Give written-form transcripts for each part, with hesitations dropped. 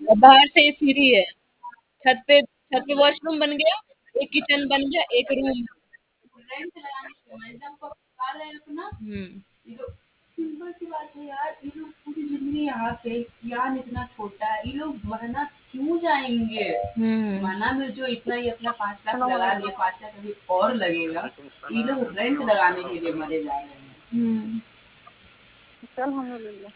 और बाहर से ही फ्री है। छत पे वॉशरूम बन गया, एक किचन बन गया, एक रूम। रेंट लगाने के लिए एकदम को बता रहे हैं अपना। ये लोग सिंपल सी बात है यार, ये लोग पूरी जिंदगी यहाँ पे ज्ञान इतना छोटा है, ये लोग मरना क्यों जाएंगे। मना में जो इतना ही अपना 5 लाख लगा दिए, 5 लाख अभी और लगेगा, ये लोग रेंट लगाने के लिए मरे जा रहे हैं। चल हम लोग ले लो।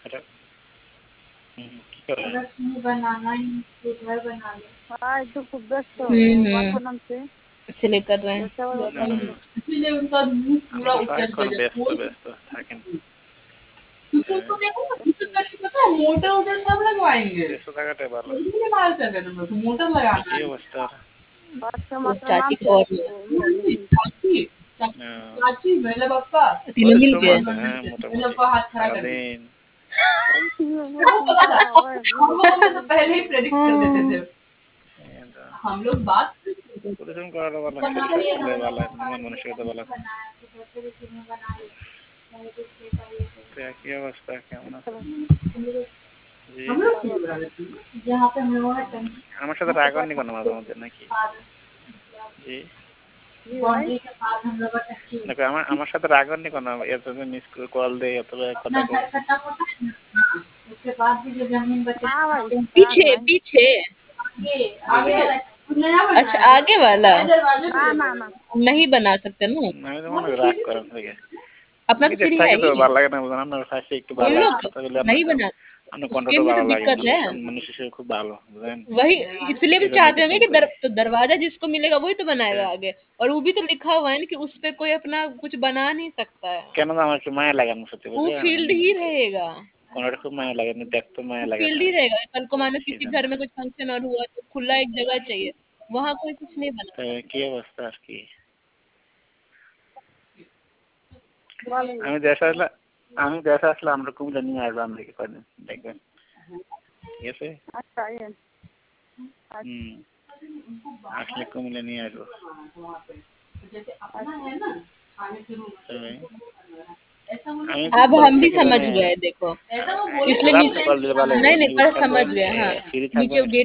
अगर तुम्हें बनाना ही तो घर बना लो। हाँ जो खूब व्यस्त हो हम्म, बात से इसलिए कर रहे हैं। जैसे वो कर लो। इसीलिए उनका मुंह पूरा उतर गया, ব্যস্ত कोई ব্যস্ত থাকেন क्योंकि उनको देखो ना, उनको करके पता है मोटर वोटर सब लगवाएंगे। ব্যস্ত থাকাটাই भालो इसीलिए बाल कर रहे हैं तुम लोग को, मोटर लगाना কি है। অবস্থা बात का वो मतलब नाम चाची क्या को और चाची चाची मेरा पापा तीनों मिल পরিশ্রম के আছে হ্যাঁ मेरे মোটামুটি पापा हाथ खड़ा कर दिया। সারাদিন वो पता था, हम लोगों ने तो पहले ही प्रेडिक्ट कर देते थे। हम लोग बात পরিশ্রম করাটা ভালো শরীর बनाते স্বাস্থ্য हम লাই लोग ভালো अपने মন बारे में মানসিকতা ভালো बनाया तो कैसे भी फिल्म बना ली, चाहे कुछ भी करिए কি অবস্থা কেমন আছে तो। জি हम लोग फिल्म बना लेते हैं जहाँ पे हम लोगों का আমার সাথে রাগ হননি কোনো মাঝে মধ্যে নাকি জি बाउंड्री के पास हम लोग का टंकी দেখো আমার আমার সাথে রাগ হননি কোনো এত মিস কল দেয় এত কথা अपना কই घर कटा होता है ना। हाँ, उसके बाद भी जो जमीन बचे हाँ भाई पीछे पीछे आगे आगे वाला नया बना अच्छा आगे वाला दरवाजे ना ना ना नहीं बना सकते ना। আমি তো মনে রাগ করেন থেকে अपना तो নিজের सीढ़ी है থাকে তো ही। ভালো লাগে না বুঝেন আপনার কাছে একটু हम ভালো লাগে लोग কথা বলে नहीं আপনার बना, আপনার उसके কণ্ঠটা लिए ভালো तो লাগে दिक्कत है। মানুষ হিসেবে খুব ভালো বুঝেন वही इसलिए भी এই জন্য चाहते होंगे पसंद कि करी तो दरवाजा जिसको मिलेगा वही तो बनाएगा आगे, और वो भी तो लिखा हुआ है ना कि उस पे कोई अपना कुछ बना नहीं सकता है। কেন না আমার একটু মায়া লাগে আমার সত্যি वो বুঝলেন फील्ड ही रहेगा। কোনটা খুব মায়া লাগে আমি দেখতে মায়া वो লাগে फील्ड ही তাই रहेगा, कल को मानो সেই किसी জন্য घर में कुछ फंक्शन और हुआ तो खुला एक जगह चाहिए, वहां कोई कुछ नहीं बना তাই सकता। কি অবস্থা আর কি वाले আমি দেশে আসলে আমি দেশে আসলে আমরা কুমিল্লা নিয়ে আসবো আপনাকে কদিন দেখবেন ঠিক আছে अच्छा ये হুম আসলে কুমিল্লা নিয়ে আসবো তবে আমি अब কবে हम भी থেকে समझ জানেন गए देखो, इसलिए রাত नीचे কল দিলে ভালো नहीं হতো नहीं নিউজ पर থাকবেন समझ गए हाँ। ফ্রি नीचे থাকবেন गेट